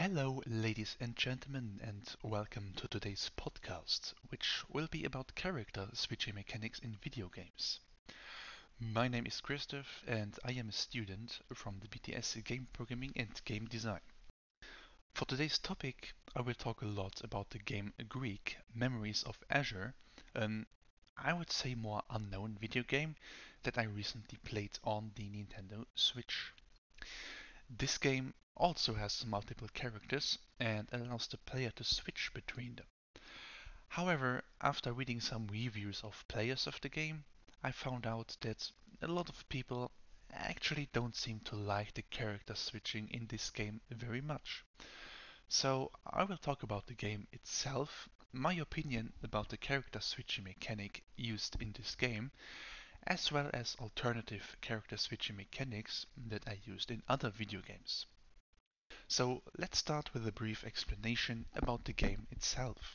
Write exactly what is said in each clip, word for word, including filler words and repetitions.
Hello, ladies and gentlemen, and welcome to today's podcast, which will be about character switching mechanics in video games. My name is Christoph, and I am a student from the B T S Game Programming and Game Design. For today's topic, I will talk a lot about the game Greek Memories of Azure, an I would say more unknown video game that I recently played on the Nintendo Switch. This game also has multiple characters and allows the player to switch between them. However, after reading some reviews of players of the game, I found out that a lot of people actually don't seem to like the character switching in this game very much. So I will talk about the game itself, my opinion about the character switching mechanic used in this game, as well as alternative character switching mechanics that I used in other video games. So let's start with a brief explanation about the game itself.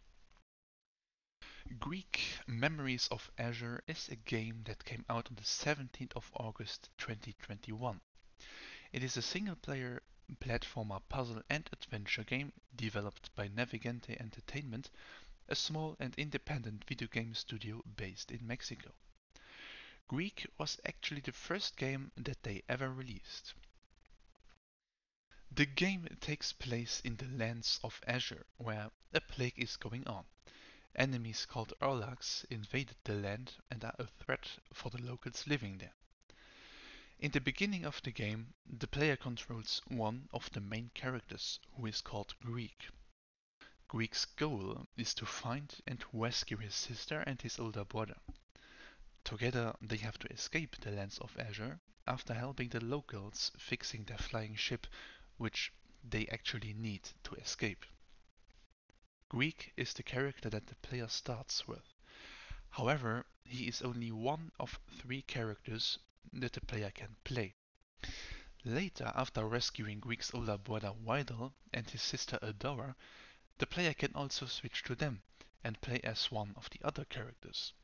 Greek Memories of Azure is a game that came out on the seventeenth of August twenty twenty-one. It is a single-player platformer puzzle and adventure game developed by Navigante Entertainment, a small and independent video game studio based in Mexico. Greek was actually the first game that they ever released. The game takes place in the lands of Azure, where a plague is going on. Enemies called Orlags invaded the land and are a threat for the locals living there. In the beginning of the game, the player controls one of the main characters, who is called Greek. Greek's goal is to find and rescue his sister and his older brother. Together they have to escape the lands of Azure after helping the locals fixing their flying ship, which they actually need to escape. Greek is the character that the player starts with. However, he is only one of three characters that the player can play. Later, after rescuing Greek's older brother Wydel and his sister Adora, the player can also switch to them and play as one of the other characters.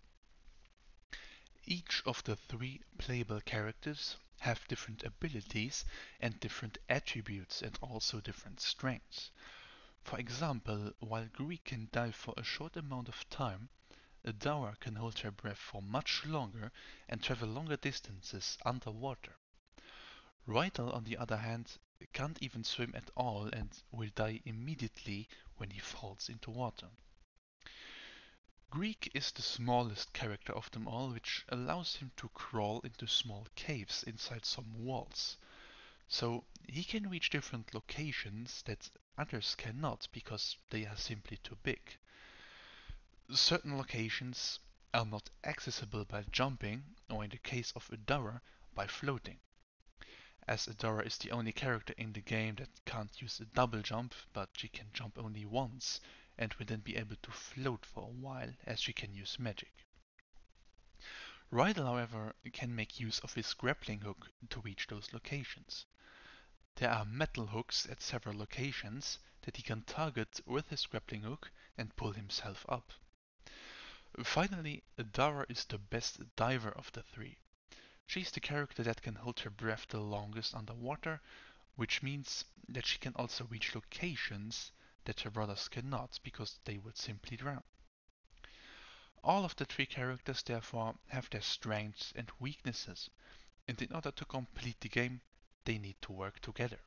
Each of the three playable characters have different abilities and different attributes and also different strengths. For example, while Greek can dive for a short amount of time, Adora can hold her breath for much longer and travel longer distances underwater. Rydell, on the other hand, can't even swim at all and will die immediately when he falls into water. Greek is the smallest character of them all, which allows him to crawl into small caves inside some walls. So he can reach different locations that others cannot because they are simply too big. Certain locations are not accessible by jumping, or in the case of Adora, by floating. As Adora is the only character in the game that can't use a double jump, but she can jump only once, and will then be able to float for a while as she can use magic. Rydell, however, can make use of his grappling hook to reach those locations. There are metal hooks at several locations that he can target with his grappling hook and pull himself up. Finally, Adara is the best diver of the three. She's the character that can hold her breath the longest underwater, which means that she can also reach locations that her brothers cannot because they would simply drown. All of the three characters therefore have their strengths and weaknesses, and in order to complete the game, they need to work together.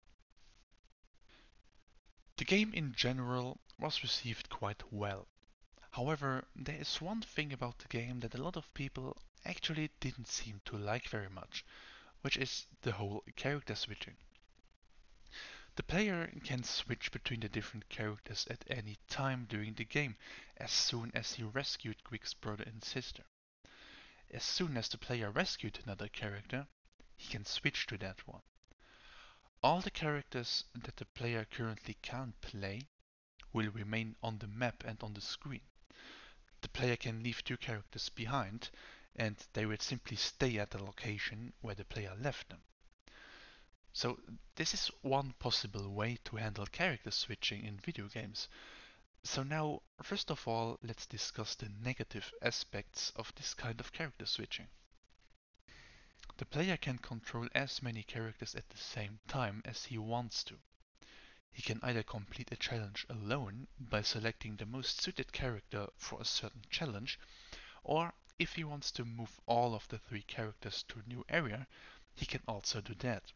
The game in general was received quite well. However, there is one thing about the game that a lot of people actually didn't seem to like very much, which is the whole character switching. The player can switch between the different characters at any time during the game, as soon as he rescued Greek's brother and sister. As soon as the player rescued another character, he can switch to that one. All the characters that the player currently can't play will remain on the map and on the screen. The player can leave two characters behind, and they will simply stay at the location where the player left them. So this is one possible way to handle character switching in video games. So now, first of all, let's discuss the negative aspects of this kind of character switching. The player can control as many characters at the same time as he wants to. He can either complete a challenge alone by selecting the most suited character for a certain challenge, or if he wants to move all of the three characters to a new area, he can also do that.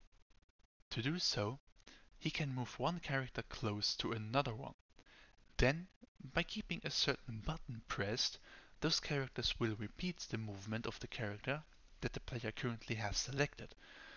To do so, he can move one character close to another one. Then, by keeping a certain button pressed, those characters will repeat the movement of the character that the player currently has selected.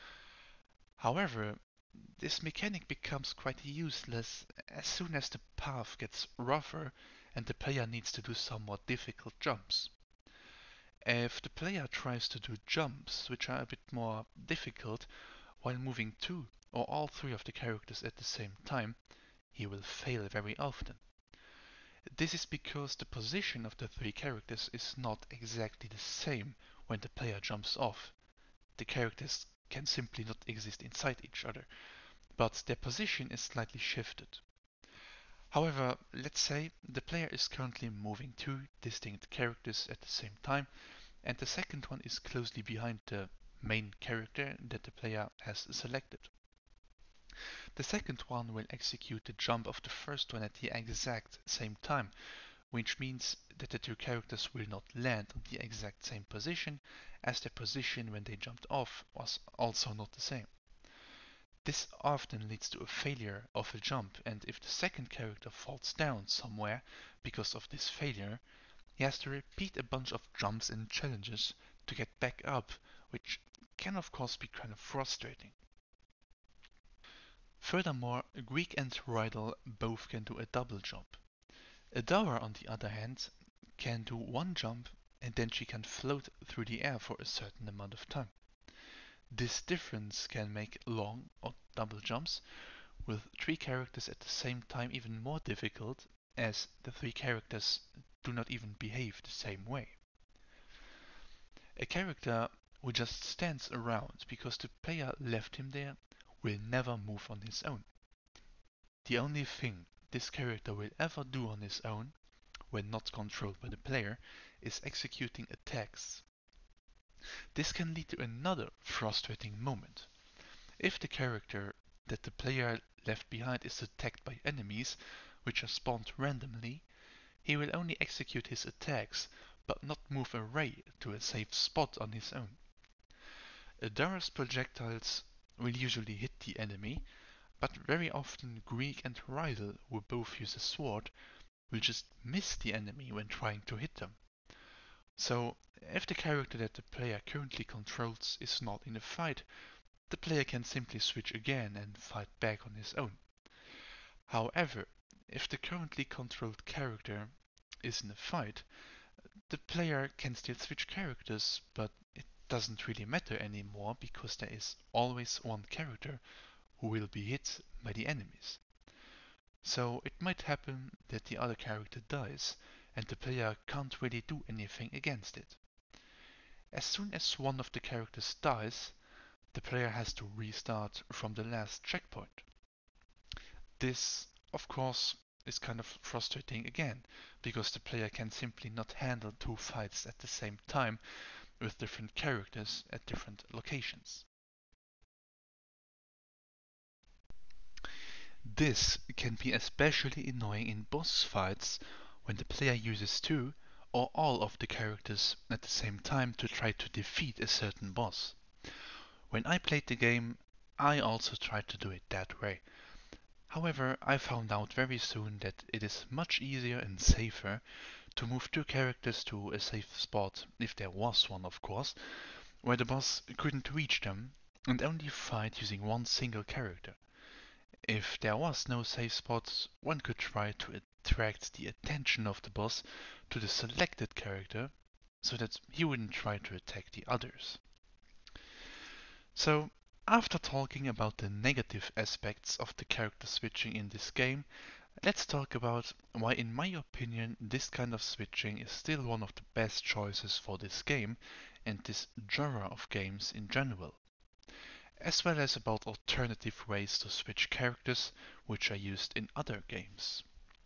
However, this mechanic becomes quite useless as soon as the path gets rougher and the player needs to do somewhat difficult jumps. If the player tries to do jumps which are a bit more difficult while moving two or all three of the characters at the same time, he will fail very often. This is because the position of the three characters is not exactly the same when the player jumps off. The characters can simply not exist inside each other, but their position is slightly shifted. However, let's say the player is currently moving two distinct characters at the same time, and the second one is closely behind the main character that the player has selected. The second one will execute the jump of the first one at the exact same time, which means that the two characters will not land on the exact same position, as their position when they jumped off was also not the same. This often leads to a failure of a jump, and if the second character falls down somewhere because of this failure, he has to repeat a bunch of jumps and challenges to get back up, which can of course be kind of frustrating. Furthermore, Greek and Rydell both can do a double jump. Adara, on the other hand, can do one jump and then she can float through the air for a certain amount of time. This difference can make long or double jumps with three characters at the same time even more difficult, as the three characters do not even behave the same way. A character who just stands around because the player left him there will never move on his own. The only thing this character will ever do on his own, when not controlled by the player, is executing attacks. This can lead to another frustrating moment. If the character that the player left behind is attacked by enemies, which are spawned randomly, he will only execute his attacks, but not move a ray to a safe spot on his own. Adara's projectiles will usually hit the enemy, but very often Greek and Rydell, who both use a sword, will just miss the enemy when trying to hit them. So, if the character that the player currently controls is not in a fight, the player can simply switch again and fight back on his own. However, if the currently controlled character is in a fight, the player can still switch characters, but it doesn't really matter anymore because there is always one character who will be hit by the enemies. So it might happen that the other character dies, and the player can't really do anything against it. As soon as one of the characters dies, the player has to restart from the last checkpoint. This, of course, is kind of frustrating again, because the player can simply not handle two fights at the same time with different characters at different locations. This can be especially annoying in boss fights when the player uses two or all of the characters at the same time to try to defeat a certain boss. When I played the game, I also tried to do it that way. However, I found out very soon that it is much easier and safer to move two characters to a safe spot, if there was one of course, where the boss couldn't reach them, and only fight using one single character. If there was no safe spot, one could try to attract the attention of the boss to the selected character, so that he wouldn't try to attack the others. So, after talking about the negative aspects of the character switching in this game, let's talk about why in my opinion this kind of switching is still one of the best choices for this game and this genre of games in general, as well as about alternative ways to switch characters which are used in other games.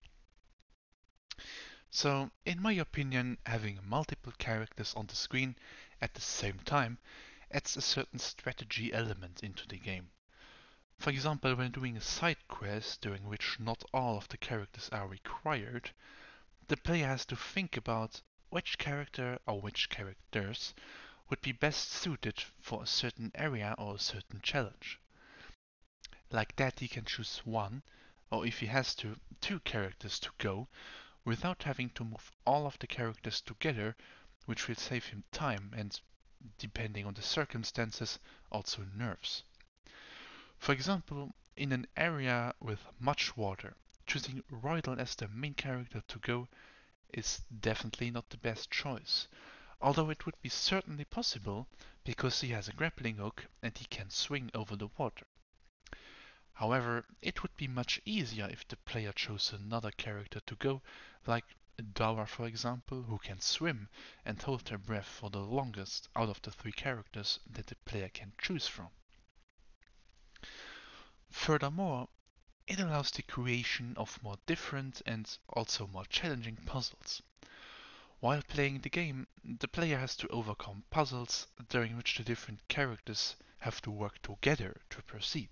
So, in my opinion, having multiple characters on the screen at the same time adds a certain strategy element into the game. For example, when doing a side quest during which not all of the characters are required, the player has to think about which character or which characters would be best suited for a certain area or a certain challenge. Like that, he can choose one, or if he has to, two characters to go without having to move all of the characters together, which will save him time and, depending on the circumstances, also nerves. For example, in an area with much water, choosing Rydell as the main character to go is definitely not the best choice, although it would be certainly possible because he has a grappling hook and he can swing over the water. However, it would be much easier if the player chose another character to go, like Dawa for example, who can swim and hold their breath for the longest out of the three characters that the player can choose from. Furthermore, it allows the creation of more different and also more challenging puzzles. While playing the game, the player has to overcome puzzles during which the different characters have to work together to proceed.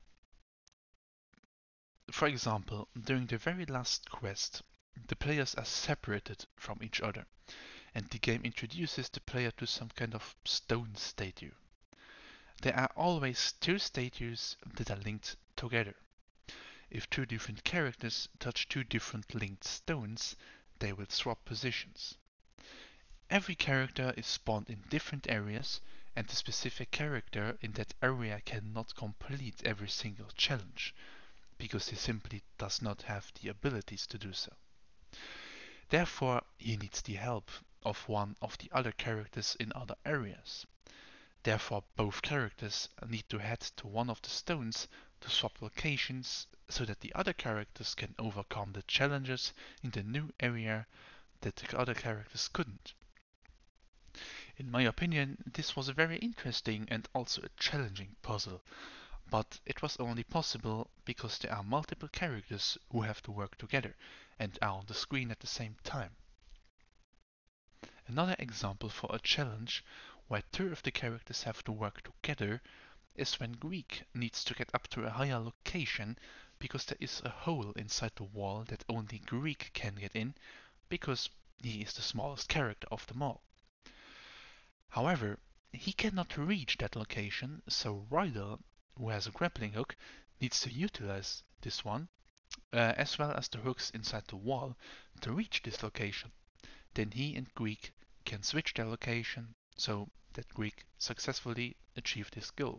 For example, during the very last quest, the players are separated from each other, and the game introduces the player to some kind of stone statue. There are always two statues that are linked together. If two different characters touch two different linked stones, they will swap positions. Every character is spawned in different areas, and the specific character in that area cannot complete every single challenge, because he simply does not have the abilities to do so. Therefore, he needs the help of one of the other characters in other areas. Therefore, both characters need to head to one of the stones to swap locations so that the other characters can overcome the challenges in the new area that the other characters couldn't. In my opinion, this was a very interesting and also a challenging puzzle, but it was only possible because there are multiple characters who have to work together and are on the screen at the same time. Another example for a challenge where two of the characters have to work together is when Greek needs to get up to a higher location because there is a hole inside the wall that only Greek can get in because he is the smallest character of them all. However, he cannot reach that location, so Rydell, who has a grappling hook, needs to utilize this one, uh, as well as the hooks inside the wall, to reach this location. Then he and Greek can switch their location so that Greek successfully achieved his goal.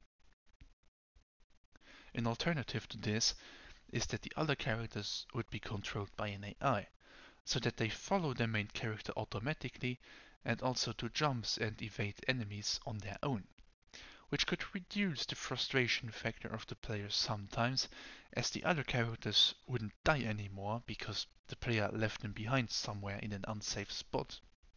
An alternative to this is that the other characters would be controlled by an A I, so that they follow their main character automatically and also do jumps and evade enemies on their own, which could reduce the frustration factor of the player sometimes, as the other characters wouldn't die anymore because the player left them behind somewhere in an unsafe spot.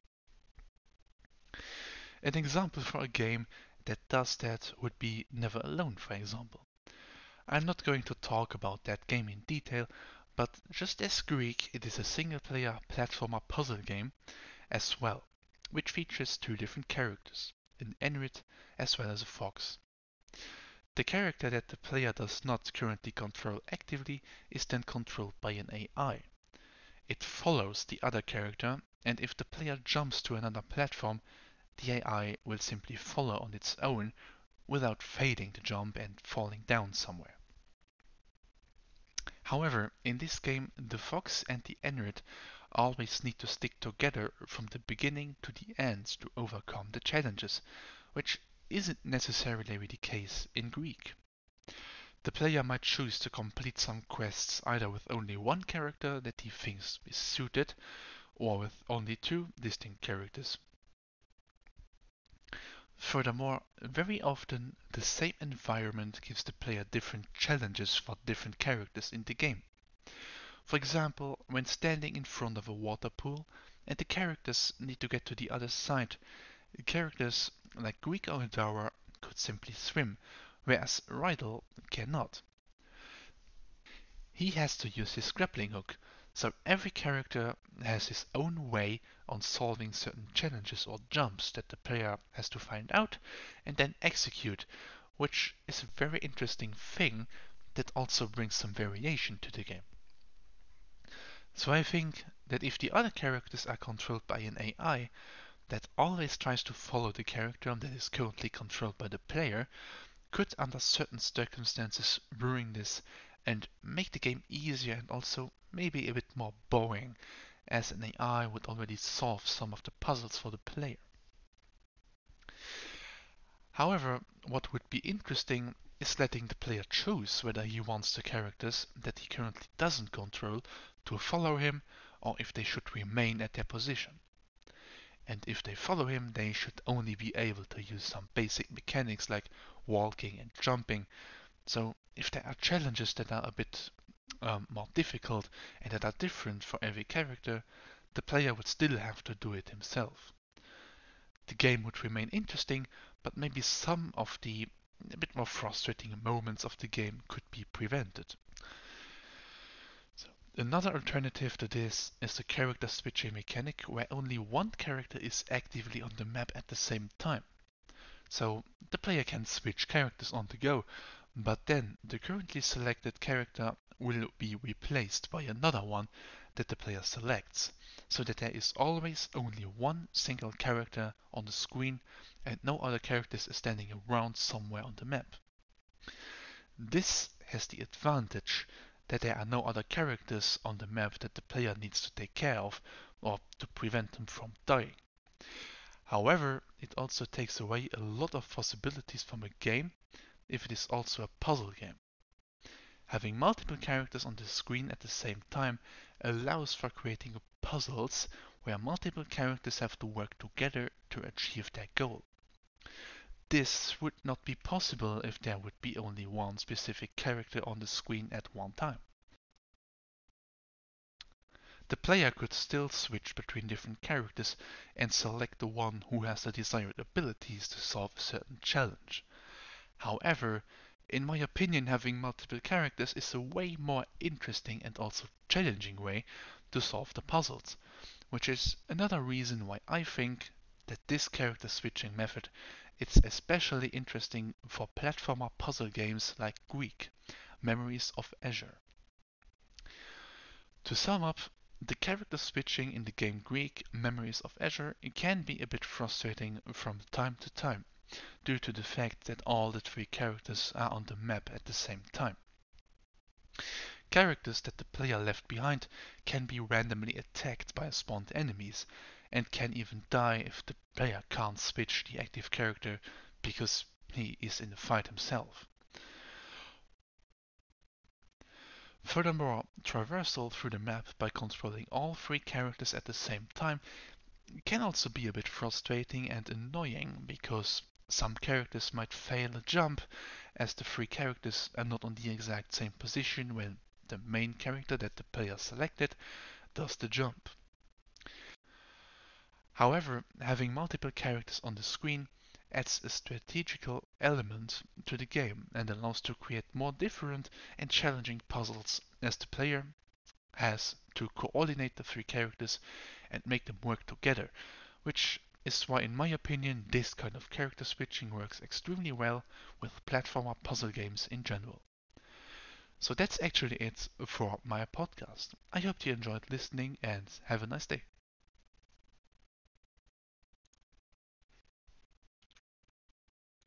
An example for a game that does that would be Never Alone, for example. I'm not going to talk about that game in detail, but just as Greek, it is a single-player platformer puzzle game as well, which features two different characters, an Enrit as well as a fox. The character that the player does not currently control actively is then controlled by an A I. It follows the other character, and if the player jumps to another platform, the A I will simply follow on its own without failing the jump and falling down somewhere. However, in this game, the fox and the Enrit always need to stick together from the beginning to the end to overcome the challenges, which isn't necessarily the case in Greek. The player might choose to complete some quests either with only one character that he thinks is suited, or with only two distinct characters. Furthermore, very often the same environment gives the player different challenges for different characters in the game. For example, when standing in front of a water pool and the characters need to get to the other side, characters like Greek or Dawa could simply swim, whereas Rydell cannot. He has to use his grappling hook, so every character has his own way on solving certain challenges or jumps that the player has to find out and then execute, which is a very interesting thing that also brings some variation to the game. So I think that if the other characters are controlled by an A I that always tries to follow the character that is currently controlled by the player, could under certain circumstances ruin this and make the game easier and also maybe a bit more boring, as an A I would already solve some of the puzzles for the player. However, what would be interesting is letting the player choose whether he wants the characters that he currently doesn't control to follow him or if they should remain at their position. And if they follow him, they should only be able to use some basic mechanics like walking and jumping. So if there are challenges that are a bit um, more difficult and that are different for every character, the player would still have to do it himself. The game would remain interesting, but maybe some of the a bit more frustrating moments of the game could be prevented. So, another alternative to this is the character switching mechanic, where only one character is actively on the map at the same time. So the player can switch characters on the go, but then the currently selected character will be replaced by another one that the player selects, so that there is always only one single character on the screen and no other characters standing around somewhere on the map. This has the advantage that there are no other characters on the map that the player needs to take care of or to prevent them from dying. However, it also takes away a lot of possibilities from a game if it is also a puzzle game. Having multiple characters on the screen at the same time allows for creating puzzles where multiple characters have to work together to achieve their goal. This would not be possible if there would be only one specific character on the screen at one time. The player could still switch between different characters and select the one who has the desired abilities to solve a certain challenge. However, in my opinion, having multiple characters is a way more interesting and also challenging way to solve the puzzles, which is another reason why I think that this character switching method is especially interesting for platformer puzzle games like Greek, Memories of Azure. To sum up, the character switching in the game Greek, Memories of Azure can be a bit frustrating from time to time, due to the fact that all the three characters are on the map at the same time. Characters that the player left behind can be randomly attacked by spawned enemies, and can even die if the player can't switch the active character because he is in the fight himself. Furthermore, traversal through the map by controlling all three characters at the same time can also be a bit frustrating and annoying, because some characters might fail a jump as the three characters are not on the exact same position when the main character that the player selected does the jump. However, having multiple characters on the screen adds a strategical element to the game and allows to create more different and challenging puzzles, as the player has to coordinate the three characters and make them work together, which is why, in my opinion, this kind of character switching works extremely well with platformer puzzle games in general. So that's actually it for my podcast. I hope you enjoyed listening and have a nice day.